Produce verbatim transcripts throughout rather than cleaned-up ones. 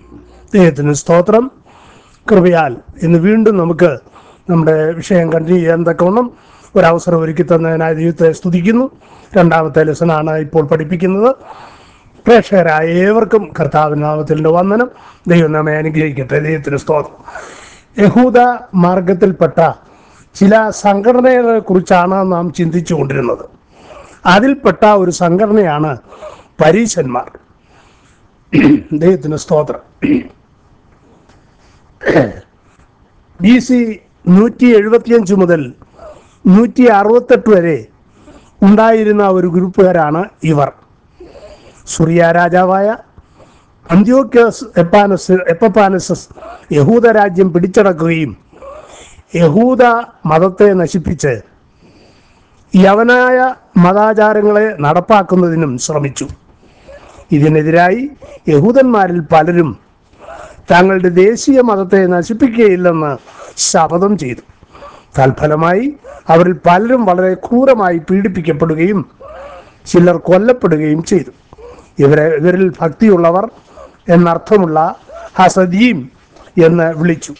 ദൈവത്തിന് സ്തോത്രം. കൃപയാൽ ഇന്ന് വീണ്ടും നമുക്ക് നമ്മുടെ വിഷയം കണ്ടിന്യൂ ചെയ്യാൻ തക്കവണ്ണം ഒരവസരം ഒരുക്കി തന്നതിനായി ദൈവത്തെ സ്തുതിക്കുന്നു. രണ്ടാമത്തെ ലെസനാണ് ഇപ്പോൾ പഠിപ്പിക്കുന്നത്. പ്രേക്ഷകരായ ഏവർക്കും കർത്താവിൻ നാമത്തിൻ്റെ വന്ദനം. ദൈവം നമ്മെ അനുഗ്രഹിക്കട്ടെ. ദൈവത്തിന് സ്തോത്രം. യഹൂദ മാർഗത്തിൽപ്പെട്ട ചില സംഘടനകളെ കുറിച്ചാണ് നാം ചിന്തിച്ചു കൊണ്ടിരുന്നത്. അതിൽപ്പെട്ട ഒരു സംഘടനയാണ് പരീശന്മാർ. ദൈവത്തിന് സ്തോത്രം. ബി സി നൂറ്റി എഴുപത്തിയഞ്ച് മുതൽ നൂറ്റി അറുപത്തെട്ട് വരെ ഉണ്ടായിരുന്ന ഒരു ഗ്രൂപ്പുകാരാണ് ഇവർ. സുറിയ രാജാവായ അന്ത്യോക്യോസ് എപ്പാനസ് എപ്പപ്പാനസസ് യഹൂദ രാജ്യം പിടിച്ചടക്കുകയും യഹൂദ മതത്തെ നശിപ്പിച്ച് യവനായ മതാചാരങ്ങളെ നടപ്പാക്കുന്നതിനും ശ്രമിച്ചു. ഇതിനെതിരായി യഹൂദന്മാരിൽ പലരും തങ്ങളുടെ ദേശീയ മതത്തെ നശിപ്പിക്കുകയില്ലെന്ന് ശപഥം ചെയ്തു. തൽഫലമായി അവരിൽ പലരും വളരെ ക്രൂരമായി പീഡിപ്പിക്കപ്പെടുകയും ചിലർ കൊല്ലപ്പെടുകയും ചെയ്തു. ഇവരെ ഇവരിൽ ഭക്തിയുള്ളവർ എന്നർത്ഥമുള്ള ഹസദീം എന്ന് വിളിച്ചു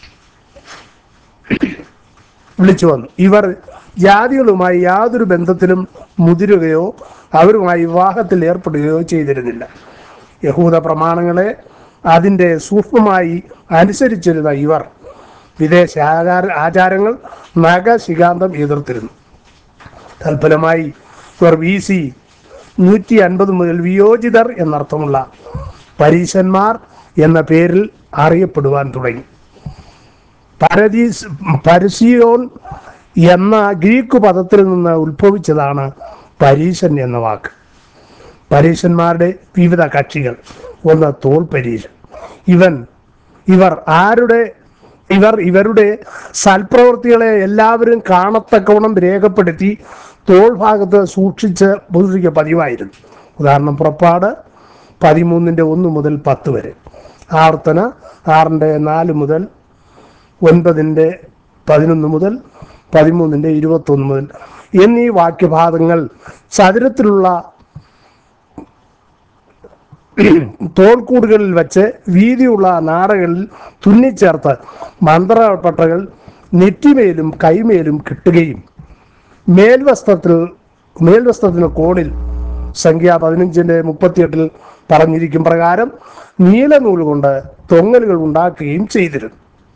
വിളിച്ചു വന്നു. ഇവർ ജാതികളുമായി യാതൊരു ബന്ധത്തിലും മുതിരുകയോ അവരുമായി വിവാഹത്തിൽ ഏർപ്പെടുകയോ ചെയ്തിരുന്നില്ല. യഹൂദ പ്രമാണങ്ങളെ അതിൻ്റെ സൂക്ഷ്മമായി അനുസരിച്ചിരുന്ന ഇവർ വിദേശ ആചാര ആചാരങ്ങൾ നഖശികാന്തം എതിർത്തിരുന്നു. തൽഫലമായി ഇവർ ബി സി നൂറ്റി അൻപത് മുതൽ വിയോജിതർ എന്നർത്ഥമുള്ള പരീശന്മാർ എന്ന പേരിൽ അറിയപ്പെടുവാൻ തുടങ്ങി. പരദീസ് പരസിയോൻ എന്ന ഗ്രീക്ക് പദത്തിൽ നിന്ന് ഉത്ഭവിച്ചതാണ് പരീശൻ എന്ന വാക്ക്. പരീശന്മാരുടെ വിവിധ കക്ഷികൾ. ഒന്ന്, തോൾ പരീശൻ. ഇവൻ ഇവർ ആരുടെ ഇവർ ഇവരുടെ സൽപ്രവൃത്തികളെ എല്ലാവരും കാണത്തക്കവണ്ണം രേഖപ്പെടുത്തി തോൾ ഭാഗത്ത് സൂക്ഷിച്ച് സൂക്ഷിക്കുക പതിവായിരുന്നു. ഉദാഹരണം പുറപ്പാട് പതിമൂന്നിൻ്റെ ഒന്ന് മുതൽ പത്ത് വരെ, ആവർത്തന ആറിൻ്റെ നാല് മുതൽ ഒൻപതിൻ്റെ പതിനൊന്ന് മുതൽ പതിമൂന്നിൻ്റെ ഇരുപത്തൊന്ന് മുതൽ എന്നീ വാക്യഭാഗങ്ങൾ ചതുരത്തിലുള്ള തോൾക്കൂടുകളിൽ വെച്ച് വീതിയുള്ള നാടകളിൽ തുന്നിച്ചേർത്ത് മന്ത്രപ്പട്ടകൾ നെറ്റിമേലും കൈമേലും കിട്ടുകയും മേൽവസ്ത്രത്തിൽ മേൽവസ്ത്രത്തിന് കോണിൽ സംഖ്യ പതിനഞ്ചിൻ്റെ മുപ്പത്തിയെട്ടിൽ പറഞ്ഞിരിക്കും പ്രകാരം നീലനൂൽ കൊണ്ട് തൊങ്ങലുകൾ ഉണ്ടാക്കുകയും ചെയ്തിരുന്നു.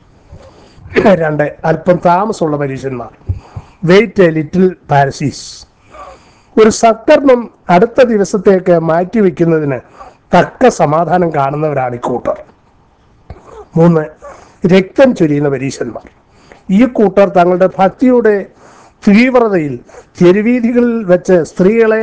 രണ്ട്, അല്പം താമസമുള്ള പരീശന്മാർ. Wait a little Pharisees. ഒരു സത്കർമ്മം അടുത്ത ദിവസത്തേക്ക് മാറ്റിവെക്കുന്നതിന് തക്ക സമാധാനം കാണുന്നവരാണ് ഇക്കൂട്ടർ. മൂന്ന്, രക്തം ചൊരിയുന്ന പരീശന്മാർ. ഈ കൂട്ടർ തങ്ങളുടെ ഭക്തിയുടെ തീവ്രതയിൽ തെരുവീഥികളിൽ വെച്ച് സ്ത്രീകളെ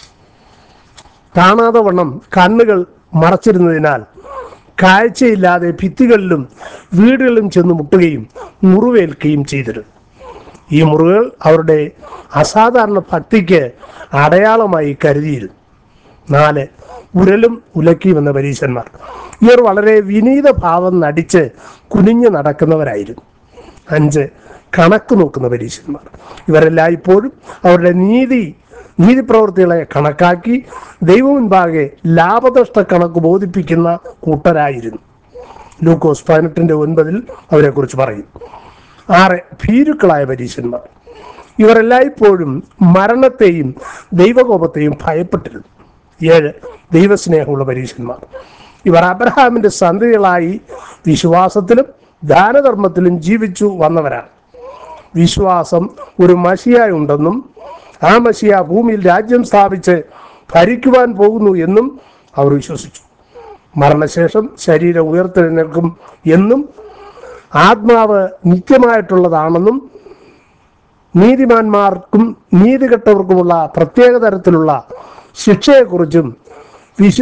കാണാതെ വണ്ണം കണ്ണുകൾ മറച്ചിരുന്നതിനാൽ കാഴ്ചയില്ലാതെ ഭിത്തികളിലും വീടുകളിലും ചെന്ന് മുട്ടുകയും മുറിവേൽക്കുകയും ചെയ്തിരുന്നു. ഈ മുറിവുകൾ അവരുടെ അസാധാരണ ഭക്തിക്ക് അടയാളമായി കരുതിയിരുന്നു. നാല്, ഉരലും ഉലക്കിയും എന്ന പരീശന്മാർ. ഇവർ വളരെ വിനീത ഭാവം നടിച്ച് കുനിഞ്ഞു നടക്കുന്നവരായിരുന്നു. അഞ്ച്, കണക്ക് നോക്കുന്ന പരീശന്മാർ. ഇവരെല്ലാം ഇപ്പോഴും അവരുടെ നീതി നീതി പ്രവൃത്തികളെ കണക്കാക്കി ദൈവം മുൻപാകെ ലാഭനഷ്ട കണക്ക് ബോധിപ്പിക്കുന്ന കൂട്ടരായിരുന്നു. ലൂക്കോസ് പതിനെട്ടിൻ്റെ ഒൻപതിൽ അവരെക്കുറിച്ച് പറയും. ആറ്, ഭീരുക്കളായ പരീശന്മാർ. ഇവരെല്ലായ്പ്പോഴും മരണത്തെയും ദൈവകോപത്തെയും ഭയപ്പെട്ടിരുന്നു. ഏഴ്, ദൈവസ്നേഹമുള്ള പരീശന്മാർ. ഇവർ അബ്രഹാമിൻ്റെ സന്തതികളായി വിശ്വാസത്തിലും ദാനധർമ്മത്തിലും ജീവിച്ചു വന്നവരാണ്. വിശ്വാസം ഒരു മശിയ ഉണ്ടെന്നും ആ മശിയ ഭൂമിയിൽ രാജ്യം സ്ഥാപിച്ച് ഭരിക്കുവാൻ പോകുന്നു എന്നും അവർ വിശ്വസിച്ചു. മരണശേഷം ശരീരം ഉയർത്തെഴുന്നേൽക്കും എന്നും ആത്മാവ് നിത്യമായിട്ടുള്ളതാണെന്നും നീതിമാന്മാർക്കും നീതികെട്ടവർക്കുമുള്ള പ്രത്യേക തരത്തിലുള്ള ശിക്ഷയെക്കുറിച്ചും വിശു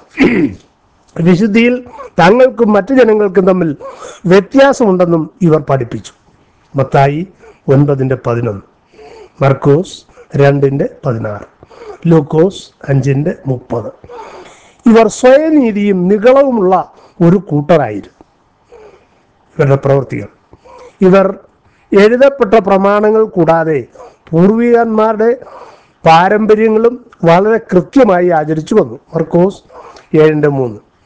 വിശുദ്ധിയിൽ തങ്ങൾക്കും മറ്റു ജനങ്ങൾക്കും തമ്മിൽ വ്യത്യാസമുണ്ടെന്നും ഇവർ പഠിപ്പിച്ചു. മത്തായി ഒൻപതിൻ്റെ പതിനൊന്ന്, മർക്കോസ് രണ്ടിൻ്റെ പതിനാറ്, ലൂക്കോസ് അഞ്ചിൻ്റെ മുപ്പത്. ഇവർ സ്വയനീതിയും നിഗളവുമുള്ള ഒരു കൂട്ടരായിരുന്നു. ഇവരുടെ പ്രവൃത്തികൾ. ഇവർ എഴുതപ്പെട്ട പ്രമാണങ്ങൾ കൂടാതെ പൂർവികന്മാരുടെ പാരമ്പര്യങ്ങളും വളരെ കൃത്യമായി ആചരിച്ചു വന്നു. മർക്കോസ് ഏഴിൻ്റെ മൂന്ന്.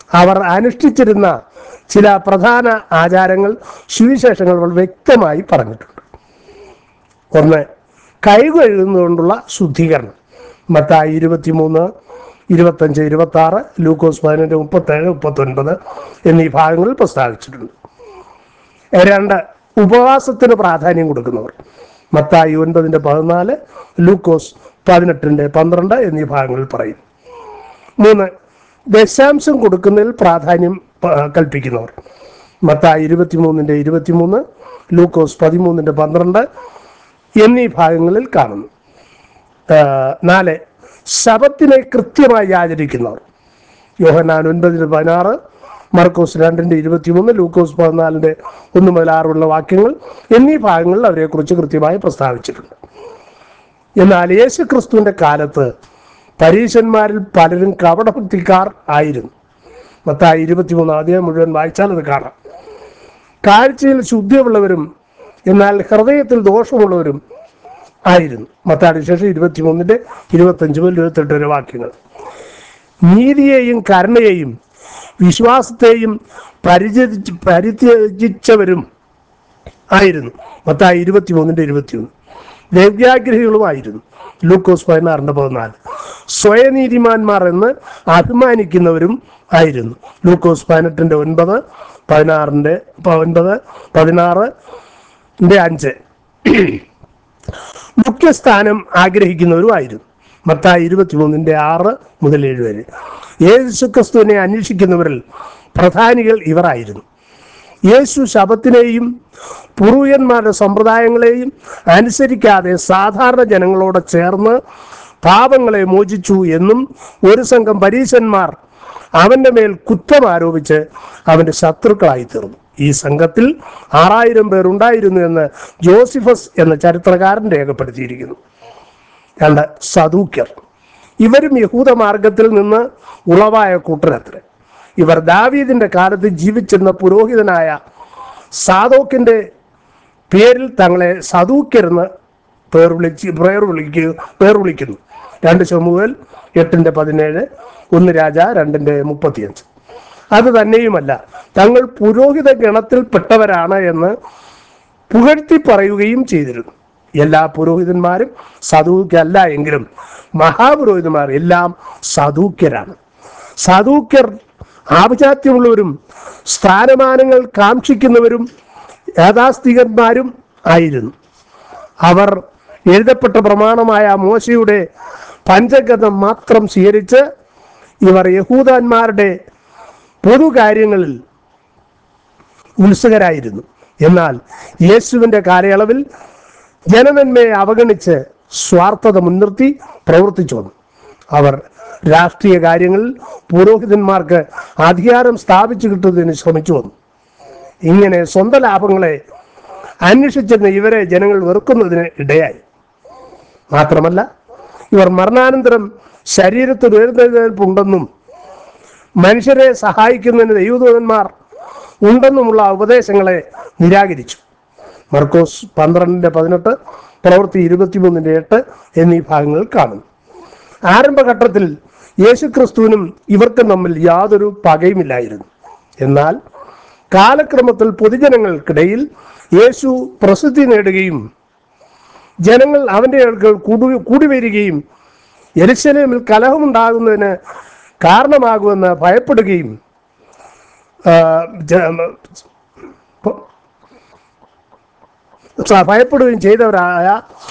അവർ അനുഷ്ഠിച്ചിരുന്ന ചില പ്രധാന ആചാരങ്ങൾ സുവിശേഷങ്ങൾ വ്യക്തമായി പറഞ്ഞിട്ടുണ്ട്. ഒന്ന്, കൈ കഴുകുന്നതുകൊണ്ടുള്ള ശുദ്ധീകരണം. മത്തായി ഇരുപത്തി മൂന്ന് ഇരുപത്തഞ്ച് ഇരുപത്തി ആറ് ലൂക്കോസ് പതിനെട്ട് മുപ്പത്തേഴ് മുപ്പത്തൊൻപത് എന്നീ ഭാഗങ്ങളിൽ പ്രസ്താവിച്ചിട്ടുണ്ട്. രണ്ട്, ഉപവാസത്തിന് പ്രാധാന്യം കൊടുക്കുന്നവർ. മത്തായി ഒൻപതിൻ്റെ പതിനാല്, ലൂക്കോസ് പതിനെട്ടിൻ്റെ പന്ത്രണ്ട് എന്നീ ഭാഗങ്ങളിൽ പറയും. മൂന്ന്, ദശാംശം കൊടുക്കുന്നതിൽ പ്രാധാന്യം കൽപ്പിക്കുന്നവർ. മത്തായി ഇരുപത്തി മൂന്നിൻ്റെ ഇരുപത്തി മൂന്ന്, ലൂക്കോസ് പതിമൂന്നിൻ്റെ പന്ത്രണ്ട് എന്നീ ഭാഗങ്ങളിൽ കാണുന്നു. നാല്, ശബത്തിനെ കൃത്യമായി ആചരിക്കുന്നവർ. യോഹന്നാൻ ഒൻപതിൻ്റെ പതിനാറ്, മർക്കോസ് രണ്ടിൻ്റെ ഇരുപത്തി മൂന്ന്, ലൂക്കോസ് പതിനാലിൻ്റെ ഒന്ന് മുതൽ ആറുള്ള വാക്യങ്ങൾ എന്നീ ഭാഗങ്ങളിൽ അവരെക്കുറിച്ച് കൃത്യമായി പ്രസ്താവിച്ചിട്ടുണ്ട്. എന്നാൽ യേശു ക്രിസ്തുവിൻ്റെ കാലത്ത് പരീശന്മാരിൽ പലരും കപടഭക്തിക്കാർ ആയിരുന്നു. മത്തായി ഇരുപത്തി മൂന്നാം അധ്യായം മുഴുവൻ വായിച്ചാൽ അത് കാണാം. കാഴ്ചയിൽ ശുദ്ധിയുള്ളവരും എന്നാൽ ഹൃദയത്തിൽ ദോഷമുള്ളവരും ആയിരുന്നു. മത്തായിയുടെ ശേഷം ഇരുപത്തി മൂന്നിൻ്റെ ഇരുപത്തഞ്ച് മുതൽ ഇരുപത്തെട്ട് വരെ വാക്യങ്ങൾ. നീതിയെയും കരുണയെയും വിശ്വാസത്തെയും പരിചരിച്ച് പരിത്യജിച്ചവരും ആയിരുന്നു. മത്തായി ഇരുപത്തി മൂന്നിൻ്റെ ഇരുപത്തി ഒന്ന്. ദൈവ്യാഗ്രഹികളുമായിരുന്നു. ലൂക്കോസ് പതിനാറിൻ്റെ പതിനാല്. സ്വയനീതിമാന്മാർ എന്ന് അഭിമാനിക്കുന്നവരും ആയിരുന്നു. ലൂക്കോസ് പതിനെട്ടിൻ്റെ ഒൻപത്, പതിനാറിൻ്റെ ഒൻപത് പതിനാറിൻ്റെ അഞ്ച്. മുഖ്യസ്ഥാനം ആഗ്രഹിക്കുന്നവരും ആയിരുന്നു. മത്തായി ഇരുപത്തി മൂന്നിൻ്റെ ആറ് മുതൽ ഏഴ് വരെ. യേശുക്രിസ്തുവിനെ അന്വേഷിക്കുന്നവരിൽ പ്രധാനികൾ ഇവരായിരുന്നു. യേശു ശബത്തിനെയും പൂർവികന്മാരുടെ സമ്പ്രദായങ്ങളെയും അനുസരിക്കാതെ സാധാരണ ജനങ്ങളോട് ചേർന്ന് പാപങ്ങളെ മോചിച്ചു എന്നും ഒരു സംഘം പരീശന്മാർ അവൻ്റെ മേൽ കുറ്റം ആരോപിച്ച് അവൻ്റെ ശത്രുക്കളായി തീർന്നു. ഈ സംഘത്തിൽ ആറായിരം പേർ ഉണ്ടായിരുന്നു എന്ന് ജോസിഫസ് എന്ന ചരിത്രകാരൻ രേഖപ്പെടുത്തിയിരിക്കുന്നു. രണ്ട്, സദൂക്യർ. ഇവരും യഹൂദ മാർഗത്തിൽ നിന്ന് ഉളവായ കൂട്ടരത്രേ. ഇവർ ദാവീദിന്റെ കാലത്ത് ജീവിച്ചിരുന്ന പുരോഹിതനായ സാദോക്കിന്റെ പേരിൽ തങ്ങളെ സദൂക്യരെന്ന് പേർ വിളിച്ച് പേർ വിളിക്കുക പേർ വിളിക്കുന്നു. രണ്ട് ശമൂവേൽ എട്ടിൻ്റെ പതിനേഴ്, ഒന്ന് രാജ രണ്ടിൻ്റെ മുപ്പത്തിയഞ്ച്. അത് തന്നെയുമല്ല, തങ്ങൾ പുരോഹിത ഗണത്തിൽപ്പെട്ടവരാണ് എന്ന് പുകഴ്ത്തി പറയുകയും ചെയ്തിരുന്നു. എല്ലാ പുരോഹിതന്മാരും സദൂക്യല്ല എങ്കിലും മഹാപുരോഹിതന്മാർ എല്ലാം സദൂക്യരാണ്. സദൂക്യർ ആഭിജാത്യമുള്ളവരും സ്ഥാനമാനങ്ങൾ കാക്ഷിക്കുന്നവരും യാഥാസ്ഥികന്മാരും ആയിരുന്നു. അവർ എഴുതപ്പെട്ട പ്രമാണമായ മോശയുടെ പഞ്ചഗതം മാത്രം സ്വീകരിച്ച് ഇവർ യഹൂദന്മാരുടെ പൊതുകാര്യങ്ങളിൽ ഉത്സുകരായിരുന്നു. എന്നാൽ യേശുവിൻ്റെ കാലയളവിൽ ജനനന്മയെ അവഗണിച്ച് സ്വാർത്ഥത മുൻനിർത്തി പ്രവർത്തിച്ചു വന്നു. അവർ രാഷ്ട്രീയ കാര്യങ്ങളിൽ പുരോഹിതന്മാർക്ക് അധികാരം സ്ഥാപിച്ചു കിട്ടുന്നതിന് ശ്രമിച്ചു വന്നു. ഇങ്ങനെ സ്വന്തം ലാഭങ്ങളെ അന്വേഷിച്ചിരുന്ന ഇവരെ ജനങ്ങൾ വെറുക്കുന്നതിന് ഇടയായി. മാത്രമല്ല, ഇവർ മരണാനന്തരം ശരീരത്തിൽ ഉയർന്നെഴുന്നേൽപ്പുണ്ടെന്നും മനുഷ്യരെ സഹായിക്കുന്നതിന് ദൈവദൂതന്മാർ ഉണ്ടെന്നുമുള്ള ഉപദേശങ്ങളെ നിരാകരിച്ചു. മർക്കോസ് പന്ത്രണ്ടിൻ്റെ പതിനെട്ട്, പ്രവൃത്തി ഇരുപത്തിമൂന്നിൻ്റെ എട്ട് എന്നീ ഭാഗങ്ങൾ കാണുന്നു. ആരംഭഘട്ടത്തിൽ യേശുക്രിസ്തുവിനും ഇവർക്കും തമ്മിൽ യാതൊരു പകയുമില്ലായിരുന്നു. എന്നാൽ കാലക്രമത്തിൽ പൊതുജനങ്ങൾക്കിടയിൽ യേശു പ്രസിദ്ധി നേടുകയും ജനങ്ങൾ അവൻ്റെ അടുക്കൽ കൂടി കൂടി വരികയും യെരുശലേമിൽ കലഹമുണ്ടാകുന്നതിന് കാരണമാകുമെന്ന് ഭയപ്പെടുകയും ഭയപ്പെടുകയും ചെയ്തവരായ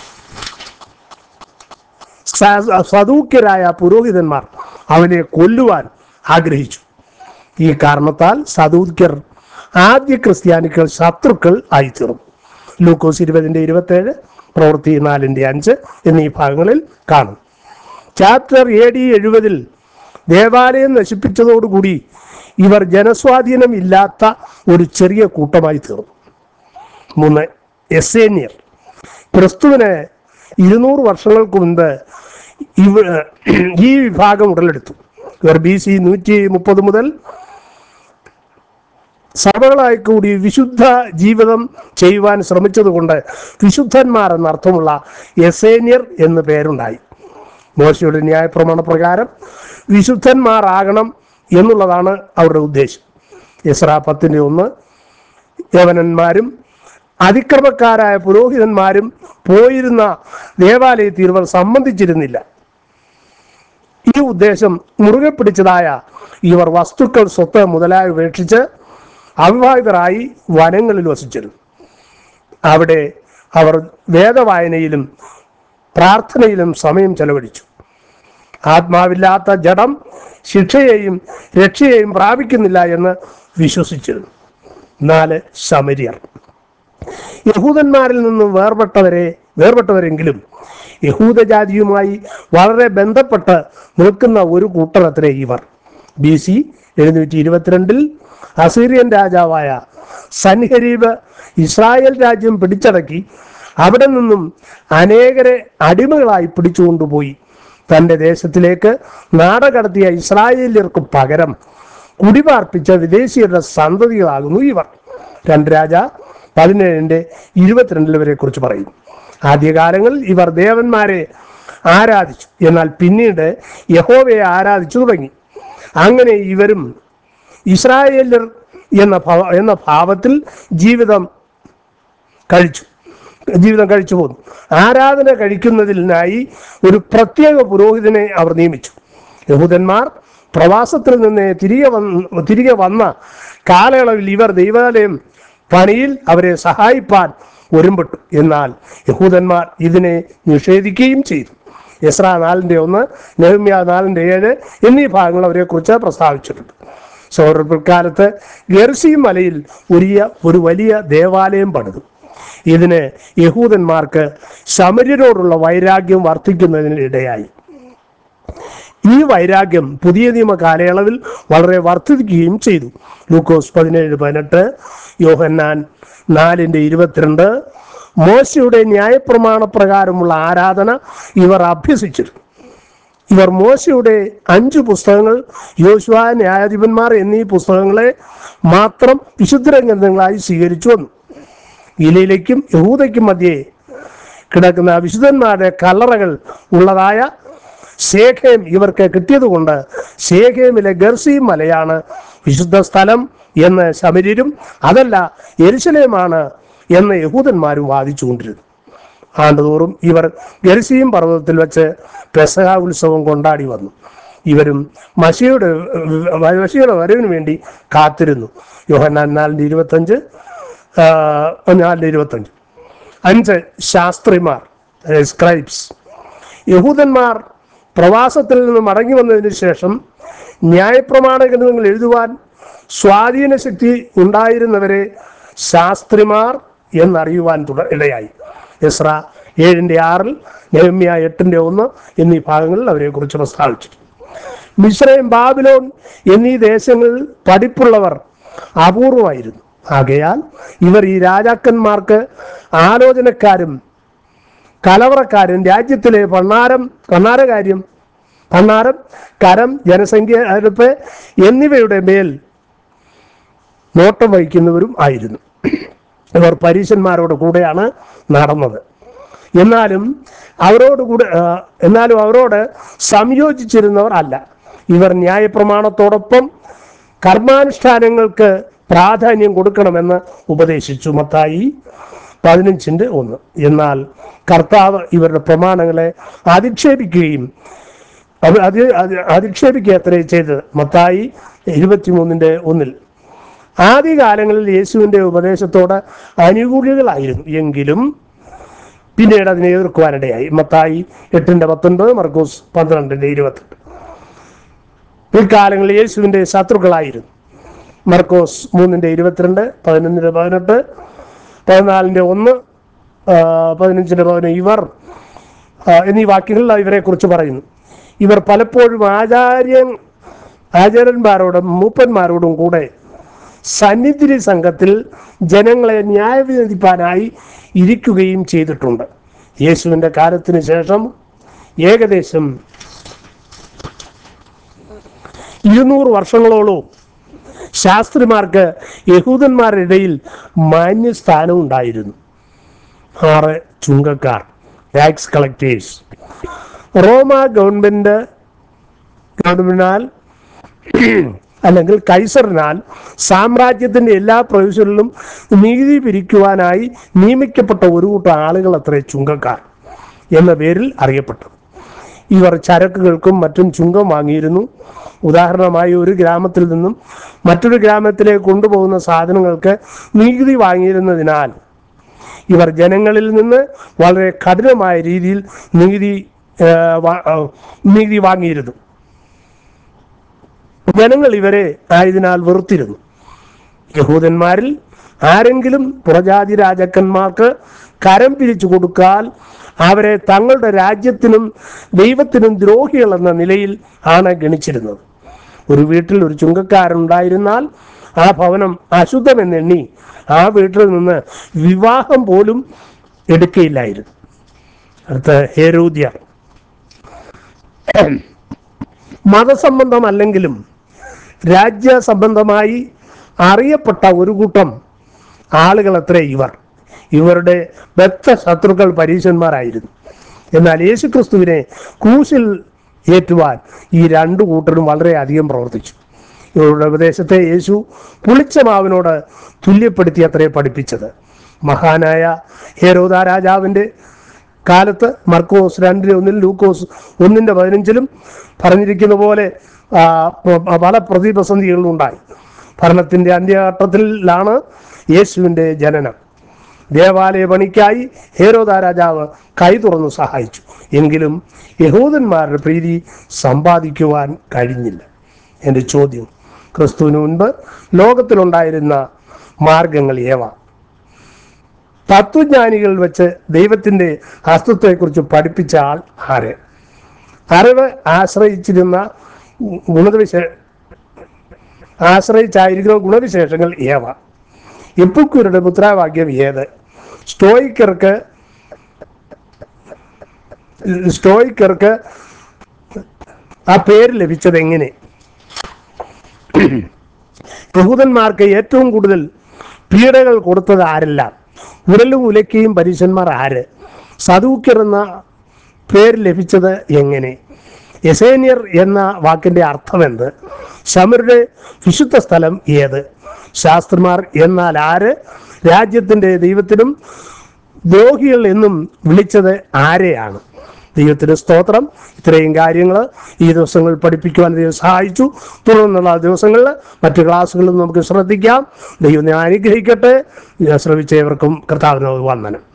സദൂക്യരായ പുരോഹിതന്മാർ അവനെ കൊല്ലുവാൻ ആഗ്രഹിച്ചു. ഈ കാരണത്താൽ സദൂക്യർ ആദ്യ ക്രിസ്ത്യാനികൾ ശത്രുക്കൾ ആയിത്തീർന്നു. ലൂക്കോസ് ഇരുപതിൻ്റെ ഇരുപത്തേഴ്, പ്രവൃത്തി നാലിൻ്റെ അഞ്ച് എന്നീ ഭാഗങ്ങളിൽ കാണും. ചാപ്റ്റർ എ ഡി എഴുപതിൽ ദേവാലയം നശിപ്പിച്ചതോടുകൂടി ഇവർ ജനസ്വാധീനം ഇല്ലാത്ത ഒരു ചെറിയ കൂട്ടമായി തീർന്നു. മൂന്ന്, എസ്സേന്യർ. ക്രിസ്തുവിന് ഇരുന്നൂറ് വർഷങ്ങൾക്ക് മുൻപ് ഇവ ഈ വിഭാഗം ഉടലെടുത്തു. ഇവർ ബി സി നൂറ്റി മുപ്പത് മുതൽ സഭകളായി കൂടി വിശുദ്ധ ജീവിതം ചെയ്യുവാൻ ശ്രമിച്ചതുകൊണ്ട് വിശുദ്ധന്മാർ എന്നർത്ഥമുള്ള എസ്സേന്യർ എന്ന് പേരുണ്ടായി. മോശയുടെ ന്യായപ്രമാണ പ്രകാരം വിശുദ്ധന്മാർ ആകണം എന്നുള്ളതാണ് അവരുടെ ഉദ്ദേശം. എസ്രാ പത്തിൻ്റെ ഒന്ന്, യവനന്മാരും അതിക്രമക്കാരായ പുരോഹിതന്മാരും പോയിരുന്ന ദേവാലയത്തിൽ ഇവർ സംബന്ധിച്ചിരുന്നില്ല. ഈ ഉദ്ദേശം മുറുകെ പിടിച്ചതായ ഇവർ വസ്തുക്കൾ, സ്വത്ത് മുതലായ ഉപേക്ഷിച്ച് അവിവാഹിതരായി വനങ്ങളിൽ വസിച്ചിരുന്നു. അവിടെ അവർ വേദവായനയിലും പ്രാർത്ഥനയിലും സമയം ചെലവഴിച്ചു. ആത്മാവില്ലാത്ത ജഡം ശിക്ഷയെയും രക്ഷയെയും പ്രാപിക്കുന്നില്ല എന്ന് വിശ്വസിച്ചിരുന്നു. നാല്, ശമര്യർ. യഹൂദന്മാരിൽ നിന്നും വേർപെട്ടവരെ വേർപെട്ടവരെങ്കിലും യഹൂദജാതിയുമായി വളരെ ബന്ധപ്പെട്ട് നിൽക്കുന്ന ഒരു കൂട്ടരത്രേ ഇവർ. ബി സി എഴുന്നൂറ്റി ഇരുപത്തിരണ്ടിൽ അസീറിയൻ രാജാവായ സൻഹരീബ് ഇസ്രായേൽ രാജ്യം പിടിച്ചടക്കി അവിടെ നിന്നും അനേകരെ അടിമകളായി പിടിച്ചുകൊണ്ടുപോയി തൻ്റെ ദേശത്തിലേക്ക് നാടകടത്തിയ ഇസ്രായേലിയർക്ക് പകരം കുടിപാർപ്പിച്ച വിദേശീയരുടെ സന്തതികളാകുന്നു ഇവർ. രണ്ട് രാജ പതിനേഴിൻ്റെ ഇരുപത്തിരണ്ടിൽ വരെ കുറിച്ച് പറയും. ആദ്യകാലങ്ങളിൽ ഇവർ ദേവന്മാരെ ആരാധിച്ചു, എന്നാൽ പിന്നീട് യഹോവയെ ആരാധിച്ചു തുടങ്ങി. അങ്ങനെ ഇവരും ഇസ്രായേലർ എന്ന എന്ന ഭാവത്തിൽ ജീവിതം കഴിച്ചു ജീവിതം കഴിച്ചു പോന്നു. ആരാധന കഴിക്കുന്നതിനായി ഒരു പ്രത്യേക പുരോഹിതനെ അവർ നിയമിച്ചു. യഹൂദന്മാർ പ്രവാസത്തിൽ നിന്ന് തിരികെ വന്ന് തിരികെ വന്ന കാലയളവിൽ ഇവർ ദൈവാലയം പണിയിൽ അവരെ സഹായിപ്പാൻ ഒരുമ്പെട്ടു. എന്നാൽ യഹൂദന്മാർ ഇതിനെ നിഷേധിക്കുകയും ചെയ്തു. എസ്രാ നാലിൻ്റെ ഒന്ന്, നെഹമ്യാ നാലിൻ്റെ ഏഴ് എന്നീ ഭാഗങ്ങൾ അവരെ കുറിച്ച് പ്രസ്താവിച്ചിട്ടുണ്ട്. സോർ പിൽക്കാലത്ത് ഗെർസീം മലയിൽ വലിയ ഒരു വലിയ ദേവാലയം പണിതു. ഇതിന് യഹൂദന്മാർക്ക് ശമര്യരോടുള്ള വൈരാഗ്യം വർദ്ധിക്കുന്നതിന് ഇടയായി. ഈ വൈരാഗ്യം പുതിയ നിയമ കാലയളവിൽ വളരെ വർദ്ധിക്കുകയും ചെയ്തു. ലൂക്കോസ് പതിനേഴ് പതിനെട്ട്, യോഹന്നാൻ നാലിൻ്റെ ഇരുപത്തിരണ്ട്. മോശയുടെ ന്യായപ്രമാണ പ്രകാരമുള്ള ആരാധന ഇവർ അഭ്യസിച്ചിരുന്നു. ഇവർ മോശയുടെ അഞ്ചു പുസ്തകങ്ങൾ, യോശുവ, ന്യായാധിപന്മാർ എന്നീ പുസ്തകങ്ങളെ മാത്രം വിശുദ്ധ ഗ്രന്ഥങ്ങളായി സ്വീകരിച്ചു വന്നു. ഗലീലയ്ക്കും യഹൂദയ്ക്കും മധ്യേ കിടക്കുന്ന വിശുദ്ധന്മാരുടെ കല്ലറകൾ ഉള്ളതായ ശേഖേം ഇവർക്ക് കിട്ടിയതുകൊണ്ട് ശേഖേമിലെ ഗർസീം മലയാണ് വിശുദ്ധ സ്ഥലം എന്ന് ശമര്യരും അതല്ല യെരുശലേമാണ് എന്ന് യഹൂദന്മാരും വാദിച്ചുകൊണ്ടിരുന്നു. ആണ്ടുതോറും ഇവർ ഗെർസീം പർവ്വതത്തിൽ വെച്ച് പെസഹ ഉത്സവം കൊണ്ടാടി വന്നു. ഇവരും മശിയുടെ മശിയുടെ വരവിന് വേണ്ടി കാത്തിരുന്നു. യോഹന്നാൻ നാലിൻ്റെ ഇരുപത്തഞ്ച് നാലിൻ്റെ ഇരുപത്തഞ്ച്. അഞ്ച്, ശാസ്ത്രിമാർ, സ്ക്രൈബ്സ്. യഹൂദന്മാർ പ്രവാസത്തിൽ നിന്ന് മടങ്ങി വന്നതിന് ശേഷം ന്യായപ്രമാണ ഗ്രന്ഥങ്ങൾ എഴുതുവാൻ സ്വാധീന ശക്തി ഉണ്ടായിരുന്നവരെ ശാസ്ത്രിമാർ എന്നറിയുവാൻ തുട ഇടയായി. എസ്ര ഏഴിൻ്റെ ആറിൽ, നെഹമ്യ എട്ടിൻ്റെ ഒന്ന് എന്നീ ഭാഗങ്ങളിൽ അവരെ കുറിച്ച് പ്രസ്താവിച്ചു. മിസ്രൈം, ബാബിലോൺ എന്നീ ദേശങ്ങളിൽ പഠിപ്പുള്ളവർ അപൂർവമായിരുന്നു. ആകയാൽ ഇവർ ഈ രാജാക്കന്മാർക്ക് ആലോചനക്കാരും കലവറക്കാരും രാജ്യത്തിലെ പണ്ണാരം പണ്ണാരകാര്യം പണ്ണാരം കരം ജനസംഖ്യ എടുപ്പ് എന്നിവയുടെ മേൽ നോട്ടം വഹിക്കുന്നവരും ആയിരുന്നു. ഇവർ പരീശന്മാരോട് കൂടെയാണ് നടന്നത്. എന്നാലും അവരോട് കൂടെ എന്നാലും അവരോട് സംയോജിച്ചിരുന്നവർ അല്ല. ഇവർ ന്യായപ്രമാണത്തോടൊപ്പം കർമാനുഷ്ഠാനങ്ങൾക്ക് പ്രാധാന്യം കൊടുക്കണമെന്ന് ഉപദേശിച്ചു. മത്തായി പതിനഞ്ചിൻ്റെ ഒന്ന്. എന്നാൽ കർത്താവ് ഇവരുടെ പ്രമാണങ്ങളെ അധിക്ഷേപിക്കുകയും അത് അത് അധിക്ഷേപിക്കുക അത്രേ ചെയ്തത്. മത്തായി ഇരുപത്തിമൂന്നിൻ്റെ ഒന്നിൽ. ആദ്യകാലങ്ങളിൽ യേശുവിൻ്റെ ഉപദേശത്തോട് അനുകൂലികളായിരുന്നു എങ്കിലും പിന്നീട് അതിനെ എതിർക്കുവാനിടയായി. മത്തായി എട്ടിൻ്റെ പത്തൊൻപത്, മർക്കോസ് പന്ത്രണ്ടിൻ്റെ ഇരുപത്തെട്ട്. പിൽക്കാലങ്ങളിൽ യേശുവിൻ്റെ ശത്രുക്കളായിരുന്നു. മർക്കോസ് മൂന്നിൻ്റെ ഇരുപത്തിരണ്ട്, പതിനൊന്നിൻ്റെ പതിനെട്ട്, പതിനാലിൻ്റെ ഒന്ന്, പതിനഞ്ചിൻ്റെ പതിനൊന്ന്. ഇവർ എന്നീ വാക്യങ്ങളിൽ ഇവരെ കുറിച്ച് പറയുന്നു. ഇവർ പലപ്പോഴും ആചാര്യൻ ആചാര്യന്മാരോടും മൂപ്പന്മാരോടും കൂടെ സന്നിധി സംഘത്തിൽ ജനങ്ങളെ ന്യായവിധിപ്പാനായി ഇരിക്കുകയും ചെയ്തിട്ടുണ്ട്. യേശുവിൻ്റെ കാലത്തിന് ശേഷം ഏകദേശം ഇരുന്നൂറ് വർഷങ്ങളോളം ശാസ്ത്രിമാർക്ക് യഹൂദന്മാരുടെ ഇടയിൽ മാന്യസ്ഥാനം ഉണ്ടായിരുന്നു. ആറ്, ചുങ്കക്കാർ, ടാക്സ് കളക്ടേഴ്സ്. റോമ ഗവൺമെന്റ് ഗവൺമെന്റിനാൽ അല്ലെങ്കിൽ കൈസറിനാൽ സാമ്രാജ്യത്തിൻ്റെ എല്ലാ പ്രവിശ്യകളിലും നികുതി പിരിക്കുവാനായി നിയമിക്കപ്പെട്ട ഒരു കൂട്ടം ആളുകൾ അത്രേ ചുങ്കക്കാർ എന്ന പേരിൽ അറിയപ്പെട്ടു. ഇവർ ചരക്കുകൾക്കും മറ്റും ചുങ്കം വാങ്ങിയിരുന്നു. ഉദാഹരണമായി, ഒരു ഗ്രാമത്തിൽ നിന്നും മറ്റൊരു ഗ്രാമത്തിലേക്ക് കൊണ്ടുപോകുന്ന സാധനങ്ങൾക്ക് നികുതി വാങ്ങിയിരുന്നതിനാൽ ഇവർ ജനങ്ങളിൽ നിന്ന് വളരെ കഠിനമായ രീതിയിൽ നികുതി നികുതി വാങ്ങിയിരുന്നു. ജനങ്ങൾ ഇവരെ ആയതിനാൽ വെറുത്തിരുന്നു. യഹൂദന്മാരിൽ ആരെങ്കിലും പുറജാതി രാജാക്കന്മാർക്ക് കരം പിരിച്ചു കൊടുക്കാൽ അവരെ തങ്ങളുടെ രാജ്യത്തിനും ദൈവത്തിനും ദ്രോഹികൾ എന്ന നിലയിൽ ആണ് ഗണിച്ചിരുന്നത്. ഒരു വീട്ടിൽ ഒരു ചുങ്കക്കാരുണ്ടായിരുന്നാൽ ആ ഭവനം അശുദ്ധമെന്നെണ്ണി ആ വീട്ടിൽ നിന്ന് വിവാഹം പോലും എടുക്കയില്ലായിരുന്നു. അടുത്ത ഹെരോദ്യ. മതസംബന്ധമല്ലെങ്കിലും രാജ്യസംബന്ധമായി അറിയപ്പെട്ട ഒരു കൂട്ടം ആളുകൾ അത്രേ ഇവർ. ഇവരുടെ ബദ്ധ ശത്രുക്കൾ പരീശന്മാരായിരുന്നു. എന്നാൽ യേശുക്രിസ്തുവിനെ ക്രൂശിൽ ഏറ്റുവാൻ ഈ രണ്ടു കൂട്ടരും വളരെയധികം പ്രവർത്തിച്ചു. ഇവരുടെ ഉപദേശത്തെ യേശു പുളിച്ച മാവിനോട് തുല്യപ്പെടുത്തി അത്രേ പഠിപ്പിച്ചത്. മഹാനായ ഹെരോദാ രാജാവിൻ്റെ കാലത്ത് മർക്കോസ് രണ്ടിന് ഒന്നിൽ ലൂക്കോസ് ഒന്നിൻ്റെ പതിനഞ്ചിലും പറഞ്ഞിരിക്കുന്ന പോലെ പല പ്രതിസന്ധികളും ഉണ്ടായി. ഭരണത്തിൻ്റെ അന്ത്യഘട്ടത്തിലാണ് യേശുവിൻ്റെ ജനനം. ദേവാലയ പണിക്കായി ഹെരോദാ രാജാവ് കൈ തുറന്നു സഹായിച്ചു. എങ്കിലും യഹൂദന്മാരുടെ പ്രീതി സമ്പാദിക്കുവാൻ കഴിഞ്ഞില്ല. എൻ്റെ ചോദ്യം, ക്രിസ്തുവിന് മുൻപ് ലോകത്തിലുണ്ടായിരുന്ന മാർഗങ്ങൾ ഏവ? തത്വജ്ഞാനികൾ വെച്ച് ദൈവത്തിൻ്റെ അസ്തിത്വത്തെക്കുറിച്ച് പഠിപ്പിച്ച ആൾ ആര്? അറിവ് ആശ്രയിച്ചിരുന്ന ഗുണവിശേ ആശ്രയിച്ചായിരിക്കുന്ന ഗുണവിശേഷങ്ങൾ ഏവ? എപ്പിക്കൂരുടെ മുദ്രാവാക്യം ഏത്? സ്റ്റോയിക്കർക്ക് സ്റ്റോയിക്കർക്ക് ആ പേര് ലഭിച്ചത് എങ്ങനെ? യഹൂദന്മാർക്ക് ഏറ്റവും കൂടുതൽ പീഡകൾ കൊടുത്തത് ആരെല്ലാം? ഉരലും ഉലക്കയും പരീശന്മാർ ആര്? സദൂക്യർ എന്ന പേര് ലഭിച്ചത് എങ്ങനെ? എസേന്യർ എന്ന വാക്കിൻ്റെ അർത്ഥമെന്ത്? ശമരുടെ വിശുദ്ധ സ്ഥലം ഏത്? ശാസ്ത്രിമാർ എന്നാൽ ആര്? രാജ്യത്തിൻ്റെ ദൈവത്തിനും ദ്രോഹികൾ എന്നും വിളിച്ചത് ആരെയാണ്? ദൈവത്തിൻ്റെ സ്തോത്രം. ഇത്രയും കാര്യങ്ങൾ ഈ ദിവസങ്ങളിൽ പഠിപ്പിക്കുവാൻ ദൈവം സഹായിച്ചു. തുടർന്നുള്ള ദിവസങ്ങളിൽ മറ്റു ക്ലാസ്സുകളിൽ നമുക്ക് ശ്രദ്ധിക്കാം. ദൈവം അനുഗ്രഹിക്കട്ടെ. ശ്രമിച്ചവർക്കും കർത്താവിനോട് വന്ദനം.